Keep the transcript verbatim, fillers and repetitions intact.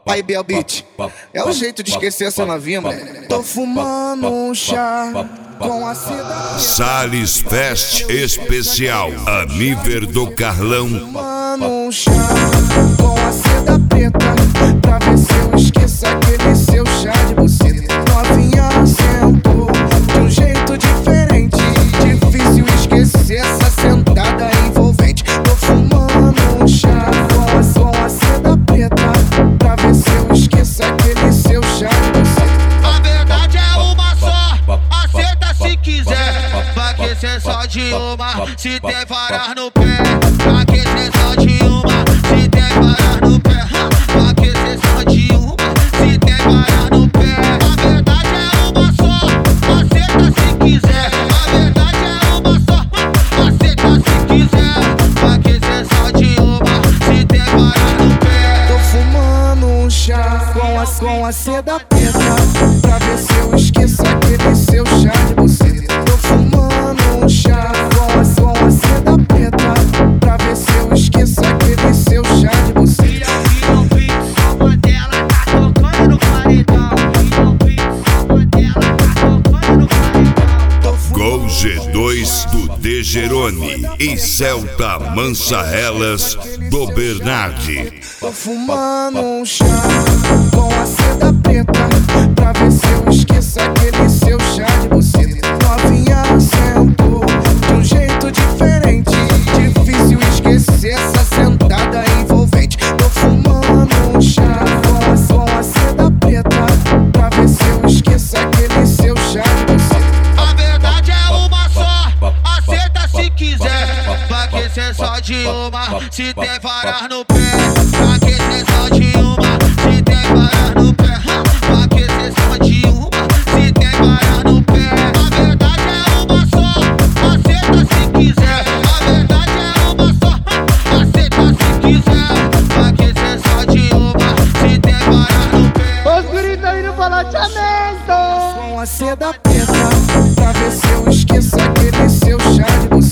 Aí, Bel Beat, é o jeito de esquecer essa novinha, mano. Tô fumando um chá com a seda. Salles Fest Especial, Aniver do Carlão. Fumando um chá com a seda preta, pra ver se eu esqueço aquele seu chá de buceta. Novinha sentou de um jeito diferente, difícil esquecer essa sentada envolvente. Tô fumando um chá com a, com a seda preta, pra ver se eu esqueço aquele seu chá de buceta. A verdade é uma só, aceita se quiser. Vai que cê só de uma, se tem varas no pé. Vai que cê só de uma, se tem varas no pé. Vai que cê só de uma, se tem varas no pé. A verdade é uma só, aceita se quiser. A verdade é uma só, aceita se quiser. Vai que cê só de uma, se tem varas no pé. Tô fumando um chá com a, com a seda preta, pra ver se eu esqueço aquele seu chá de buceta. Tô fumando um chá com a, com a seda preta, pra ver se eu esqueço aquele seu chá de buceta. E não vi só dela, tá tocando no paredão. E não vi só dela, tá tocando no paredão. Gol G dois do Degerone e Celta Mansaelas do Bernardi. Tô fumando um chá com a seda preta, pra ver se eu esqueço aquele seu chá de buceta. Novinha sentou de um jeito diferente, difícil esquecer essa sentada envolvente. Tô fumando um chá com a, com a seda preta, pra ver se eu esqueço aquele seu chá de buceta. A verdade é uma só, aceita se quiser. Vai que cê só de uma, se tem varas no pé. Vai que cê só de uma, se tem varas no pé. Vai que cê só de uma, se tem varas no pé. A verdade é uma só, aceita se quiser. A verdade é uma só, aceita se quiser. Vai que cê só de uma, se tem varas no pé. Os guris tão indo pro loteamento Com a seda preta, pra ver se eu esqueço aquele seu chá de buceta.